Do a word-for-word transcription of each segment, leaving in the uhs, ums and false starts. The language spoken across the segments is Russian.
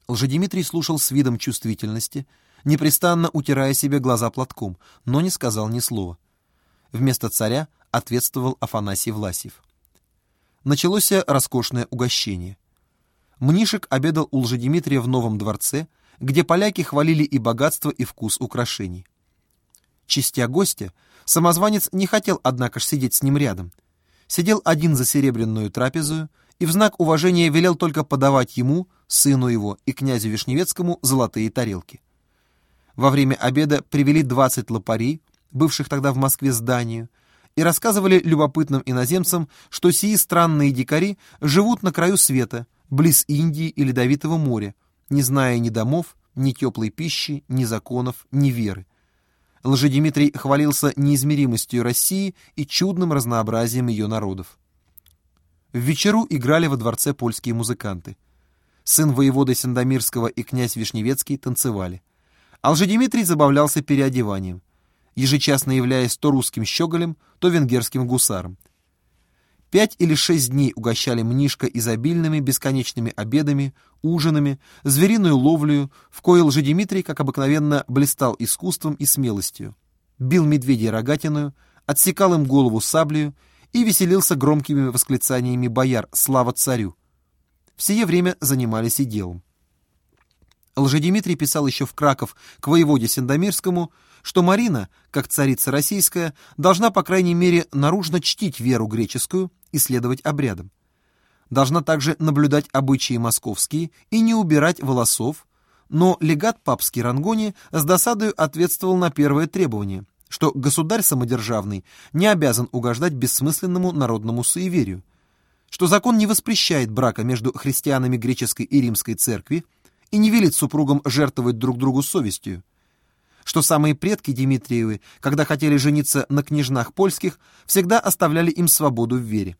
Лжедимитрий слушал с видом чувствительности, непрестанно утирая себе глаза платком, но не сказал ни слова. Вместо царя ответствовал Афанасий Власьев. Началось роскошное угощение. Мнишек обедал у Лжедимитрия в Новом дворце, где поляки хвалили и богатство, и вкус украшений. Чистя гостя, самозванец не хотел, однако ж, сидеть с ним рядом. Сидел один за серебряную трапезою и в знак уважения велел только подавать ему, сыну его и князю Вишневецкому золотые тарелки. Во время обеда привели двадцать лопарей, бывших тогда в Москве зданию, и рассказывали любопытным иноземцам, что сии странные дикари живут на краю света, близ Индии и Ледовитого моря, не зная ни домов, ни теплой пищи, ни законов, ни веры. Лжедимитрий хвалился неизмеримостью России и чудным разнообразием ее народов. В вечеру играли во дворце польские музыканты. Сын воеводы Сандомирского и князь Вишневецкий танцевали. А Лжедимитрий забавлялся переодеванием, ежечасно являясь то русским щеголем, то венгерским гусаром. Пять или шесть дней угощали Мнишка изобильными бесконечными обедами, ужинами, звериную ловлею, в кое Лжедимитрий, как обыкновенно, блистал искусством и смелостью, бил медведей рогатиною, отсекал им голову саблею и веселился громкими восклицаниями бояр «Слава царю!». В сие время занимались и делом. Лжедимитрий писал еще в Краков к воеводе Сандомирскому, что Марина, как царица российская, должна, по крайней мере, наружно чтить веру греческую и следовать обрядам. Должна также наблюдать обычаи московские и не убирать волосов, но легат папский Рангони с досадою ответствовал на первое требование, что государь самодержавный не обязан угождать бессмысленному народному суеверию, что закон не воспрещает брака между христианами греческой и римской церкви и не велит супругам жертвовать друг другу совестью, что самые предки Дмитриевы, когда хотели жениться на княжнах польских, всегда оставляли им свободу в вере.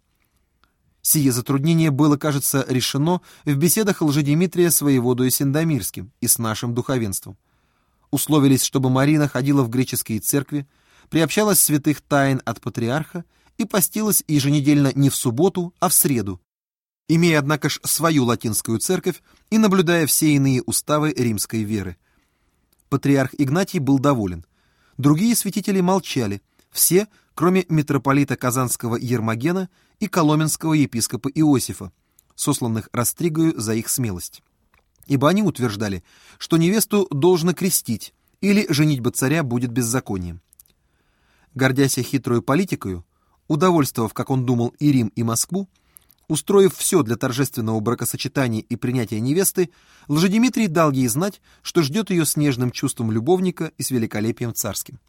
Сие затруднение было, кажется, решено в беседах Лжедимитрия с воеводою Сандомирским и с нашим духовенством. Условились, чтобы Марина ходила в греческие церкви, приобщалась святых тайн от патриарха и постилась еженедельно не в субботу, а в среду, имея, однако ж, свою латинскую церковь и наблюдая все иные уставы римской веры. Патриарх Игнатий был доволен. Другие святители молчали, все, кроме митрополита Казанского Ермогена и коломенского епископа Иосифа, сосланных Растригою за их смелость. Ибо они утверждали, что невесту должно крестить, или женитьба царя будет беззаконием. Гордясь хитрую политикою, удовольствовав, как он думал, и Рим, и Москву, устроив все для торжественного бракосочетания и принятия невесты, Лжедимитрий дал ей знать, что ждет ее с нежным чувством любовника и с великолепием царским.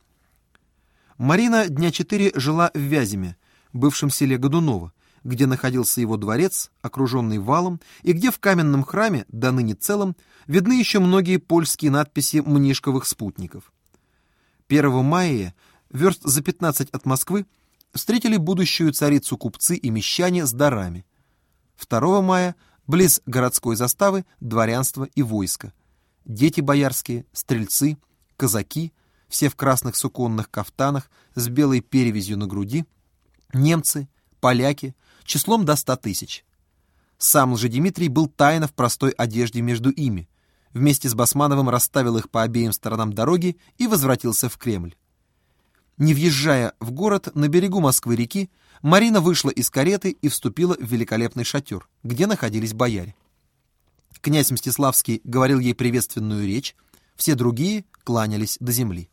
Марина дня четыре жила в Вяземе, бывшем селе Годуново, где находился его дворец, окруженный валом, и где в каменном храме, до ныне целом, видны еще многие польские надписи мнишковых спутников. первого мая, верст за пятнадцать от Москвы, встретили будущую царицу купцы и мещане с дарами. второго мая близ городской заставы дворянство и войско. Дети боярские, стрельцы, казаки, все в красных суконных кафтанах с белой перевязью на груди, немцы, поляки, числом до ста тысяч. Сам Лжедимитрий был тайно в простой одежде между ими, вместе с Басмановым расставил их по обеим сторонам дороги и возвратился в Кремль. Не въезжая в город, на берегу Москвы-реки, Марина вышла из кареты и вступила в великолепный шатер, где находились бояре. Князь Мстиславский говорил ей приветственную речь, все другие кланялись до земли.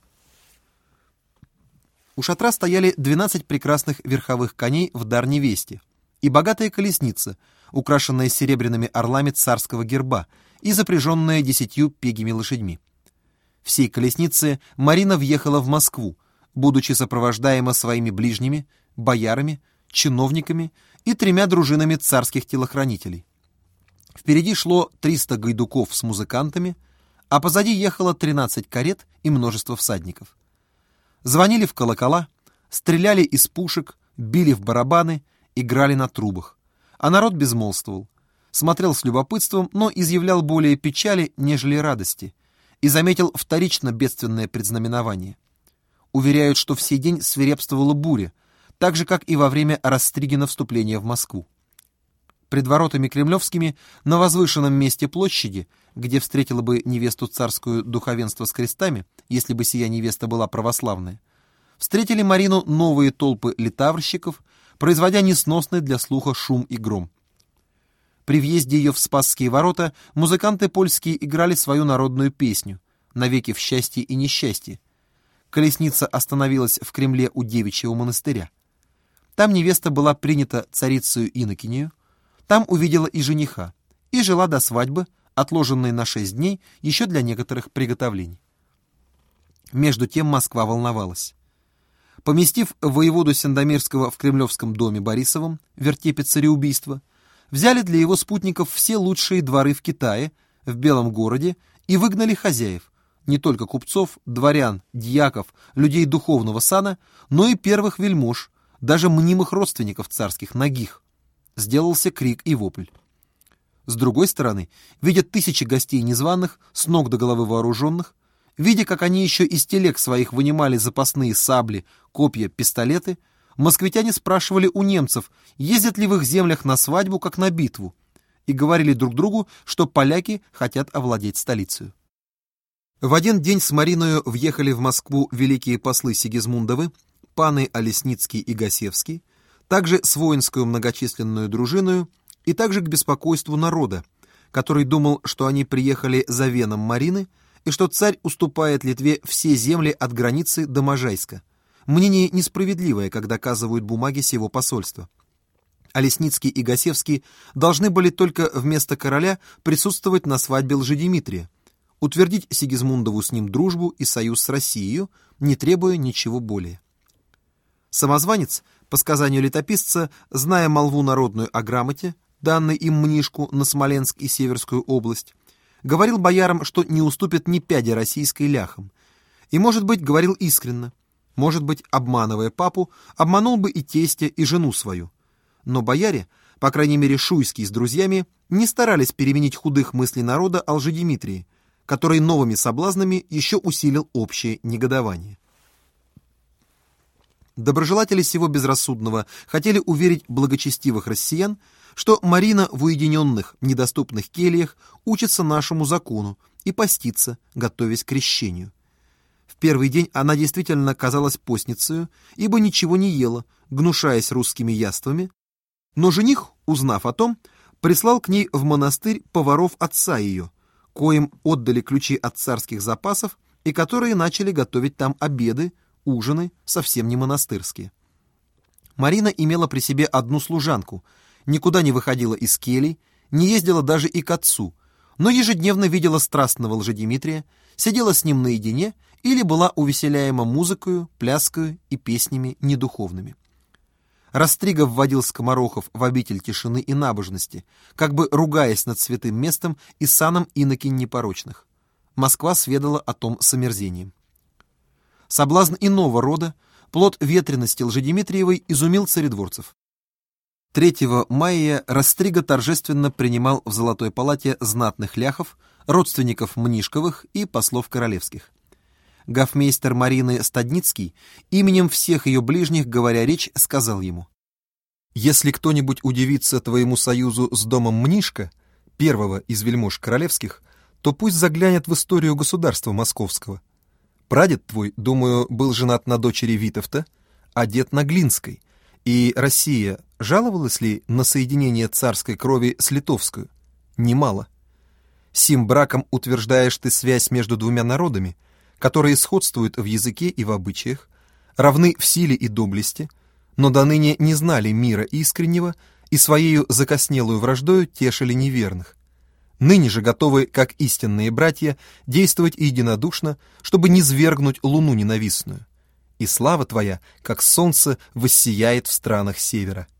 У шатра стояли двенадцать прекрасных верховых коней в дар невесте и богатая колесница, украшенная серебряными орлами царского герба и запряженная десятью пегими лошадьми. В сей колеснице Марина въехала в Москву, будучи сопровождаема своими ближними, боярами, чиновниками и тремя дружинами царских телохранителей. Впереди шло триста гайдуков с музыкантами, а позади ехало тринадцать карет и множество всадников. Звонили в колокола, стреляли из пушек, били в барабаны, играли на трубах. А народ безмолвствовал, смотрел с любопытством, но изъявлял более печали, нежели радости, и заметил вторично бедственное предзнаменование. Уверяют, что в сей день свирепствовала буря, так же, как и во время Растригина вступления в Москву. Пред воротами кремлевскими, на возвышенном месте площади, где встретила бы невесту царскую духовенство с крестами, если бы сия невеста была православная, встретили Марину новые толпы литаврщиков, производя несносный для слуха шум и гром. При въезде ее в Спасские ворота музыканты польские играли свою народную песню «Навеки в счастье и несчастье». Колесница остановилась в Кремле у девичьего монастыря. Там невеста была принята царицею Инокинею, там увидела и жениха, и жила до свадьбы, отложенной на шесть дней еще для некоторых приготовлений. Между тем Москва волновалась. Поместив воеводу Сандомирского в Кремлевском доме Борисовом, вертепе цареубийства, взяли для его спутников все лучшие дворы в Китае, в Белом городе, и выгнали хозяев, не только купцов, дворян, дьяков, людей духовного сана, но и первых вельмож, даже мнимых родственников царских, нагих. Сделался крик и вопль. С другой стороны, видя тысячи гостей незваных, с ног до головы вооруженных, видя, как они еще из телег своих вынимали запасные сабли, копья, пистолеты, москвитяне спрашивали у немцев, ездят ли в их землях на свадьбу, как на битву, и говорили друг другу, что поляки хотят овладеть столицей. В один день с Мариною въехали в Москву великие послы Сигизмундовы, паны Олесницкий и Гасевский, также с воинскую многочисленную дружиною и также к беспокойству народа, который думал, что они приехали за веном Марины и что царь уступает Литве все земли от границы до Можайска. Мнение несправедливое, как доказывают бумаги сего посольства. Олесницкий и Гасевский должны были только вместо короля присутствовать на свадьбе Лжедимитрия, утвердить Сигизмундову с ним дружбу и союз с Россией, не требуя ничего более. Самозванец, по сказанию летописца, зная молву народную о грамоте, данной им Мнишку на Смоленск и Северскую область, говорил боярам, что не уступит ни пяди российской ляхам, и, может быть, говорил искренно, может быть, обманывая папу, обманул бы и тестя, и жену свою. Но бояре, по крайней мере Шуйский с друзьями, не старались переменить худых мыслей народа о Лжедимитрии, который новыми соблазнами еще усилил общее негодование. Доброжелатели сего безрассудного хотели уверить благочестивых россиян, что Марина в уединенных, недоступных кельях учится нашему закону и постится, готовясь к крещению. В первый день она действительно казалась постницею, ибо ничего не ела, гнушаясь русскими яствами, но жених, узнав о том, прислал к ней в монастырь поваров отца ее, коим отдали ключи от царских запасов и которые начали готовить там обеды, ужины, совсем не монастырские. Марина имела при себе одну служанку, никуда не выходила из келий, не ездила даже и к отцу, но ежедневно видела страстного Лжедимитрия, сидела с ним наедине или была увеселяема музыкою, пляскою и песнями недуховными. Растригов вводил скоморохов в обитель тишины и набожности, как бы ругаясь над святым местом и саном инокинь непорочных. Москва сведала о том с омерзением. Соблазн иного рода, плод ветрености Лжедимитриевой, изумил царедворцев. третьего мая Растрига торжественно принимал в Золотой палате знатных ляхов, родственников Мнишковых и послов королевских. Гофмейстер Марины Стадницкий, именем всех ее ближних, говоря речь, сказал ему: «Если кто-нибудь удивится твоему союзу с домом Мнишка, первого из вельмож королевских, то пусть заглянет в историю государства московского. Прадед твой, думаю, был женат на дочери Витовта, а дед на Глинской, и Россия жаловалась ли на соединение царской крови с литовской? Немало. Сим браком утверждаешь ты связь между двумя народами, которые сходствуют в языке и в обычаях, равны в силе и доблести, но до ныне не знали мира искреннего и своею закоснелую враждою тешили неверных. Ныне же готовы, как истинные братья, действовать единодушно, чтобы низвергнуть луну ненавистную. И слава твоя, как солнце, воссияет в странах севера».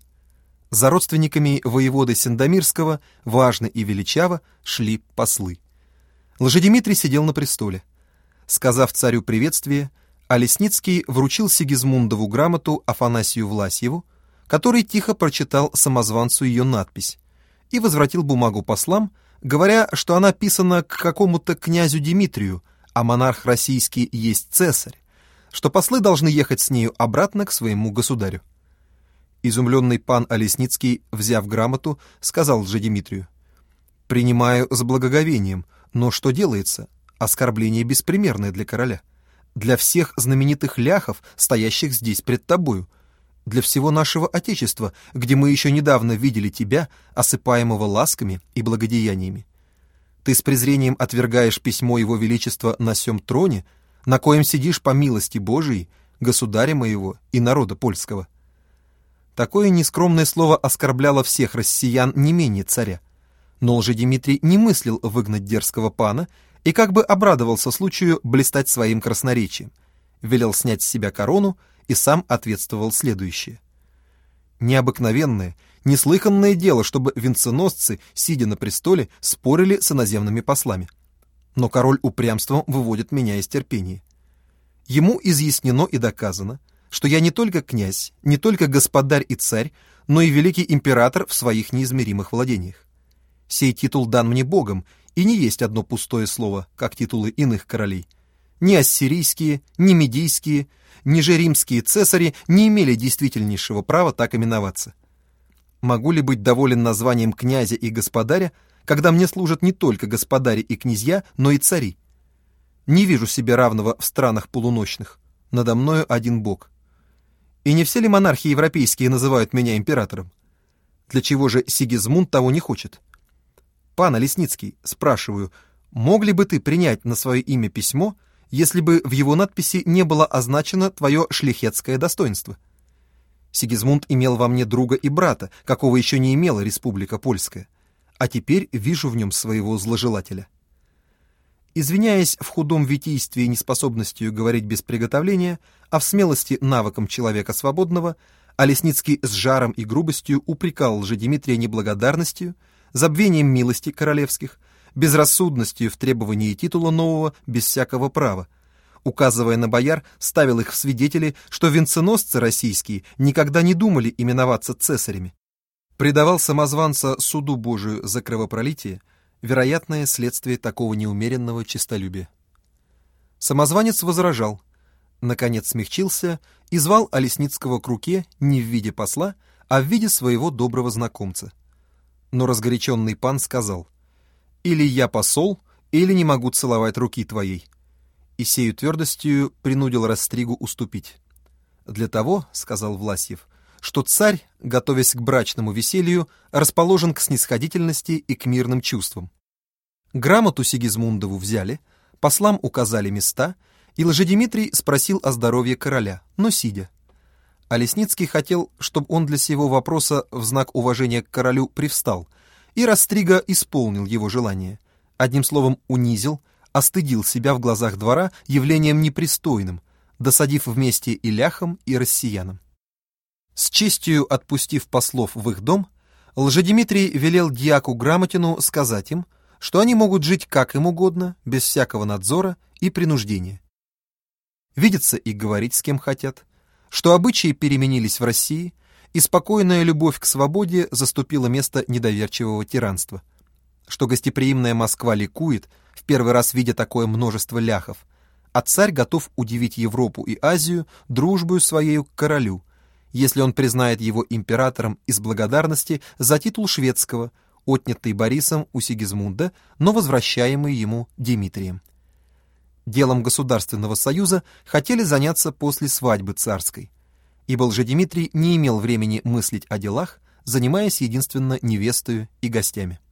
За родственниками воеводы Сандомирского, важно и величаво, шли послы. Лжедимитрий сидел на престоле. Сказав царю приветствие, Олесницкий вручил Сигизмундову грамоту Афанасию Власьеву, который тихо прочитал самозванцу ее надпись, и возвратил бумагу послам, говоря, что она писана к какому-то князю Дмитрию, а монарх российский есть цесарь, что послы должны ехать с нею обратно к своему государю. Изумленный пан Олесницкий, взяв грамоту, сказал Лжедимитрию: «Принимаю с благоговением, но что делается? Оскорбление беспримерное для короля, для всех знаменитых ляхов, стоящих здесь пред тобою, для всего нашего Отечества, где мы еще недавно видели тебя, осыпаемого ласками и благодеяниями. Ты с презрением отвергаешь письмо Его Величества на сем троне, на коем сидишь по милости Божией, государя моего и народа польского». Такое нескромное слово оскорбляло всех россиян не менее царя. Но Лжедимитрий не мыслил выгнать дерзкого пана и как бы обрадовался случаю блистать своим красноречием, велел снять с себя корону и сам ответствовал следующее: «Необыкновенное, неслыханное дело, чтобы венценосцы, сидя на престоле, спорили с иноземными послами. Но король упрямством выводит меня из терпения. Ему изъяснено и доказано, что я не только князь, не только господарь и царь, но и великий император в своих неизмеримых владениях. Сей титул дан мне Богом, и не есть одно пустое слово, как титулы иных королей. Ни ассирийские, ни медийские, ни же римские цесари не имели действительнейшего права так именоваться. Могу ли быть доволен названием князя и господаря, когда мне служат не только господари и князья, но и цари? Не вижу себе равного в странах полуночных. Надо мною один Бог. И не все ли монархи европейские называют меня императором? Для чего же Сигизмунд того не хочет? Пан Олесницкий, спрашиваю, мог ли бы ты принять на свое имя письмо, если бы в его надписи не было означено твое шляхетское достоинство? Сигизмунд имел во мне друга и брата, какого еще не имела Республика Польская, а теперь вижу в нем своего зложелателя». Извиняясь в худом витийстве и неспособностью говорить без приготовления, а в смелости навыком человека свободного, Олесницкий с жаром и грубостью упрекал Лжедимитрия неблагодарностью, забвением милости королевских, безрассудностью в требовании титула нового без всякого права, указывая на бояр, ставил их в свидетели, что венценосцы российские никогда не думали именоваться цесарями, предавал самозванца суду Божию за кровопролитие, вероятное следствие такого неумеренного честолюбия. Самозванец возражал, наконец смягчился и звал Олесницкого к руке не в виде посла, а в виде своего доброго знакомца. Но разгоряченный пан сказал: «Или я посол, или не могу целовать руки твоей», и сею твердостью принудил Растригу уступить. «Для того, — сказал Власьев, — что царь, готовясь к брачному веселью, расположен к снисходительности и к мирным чувствам». Грамоту Сигизмундову взяли, послам указали места, и Лжедимитрий спросил о здоровье короля, но сидя. Олесницкий хотел, чтобы он для сего вопроса в знак уважения к королю привстал, и Растрига исполнил его желание, одним словом унизил, остыдил себя в глазах двора явлением непристойным, досадив вместе и ляхам, и россиянам. С честью отпустив послов в их дом, Лжедимитрий велел дьяку Грамотину сказать им, что они могут жить как им угодно, без всякого надзора и принуждения. Видеться и говорить с кем хотят, что обычаи переменились в России, и спокойная любовь к свободе заступила место недоверчивого тиранства, что гостеприимная Москва ликует, в первый раз видя такое множество ляхов, а царь готов удивить Европу и Азию дружбою своею к королю, если он признает его императором из благодарности за титул шведского, отнятый Борисом у Сигизмунда, но возвращаемый ему Дмитрием. Делом Государственного союза хотели заняться после свадьбы царской, ибо Лжедимитрий не имел времени мыслить о делах, занимаясь единственно невестою и гостями.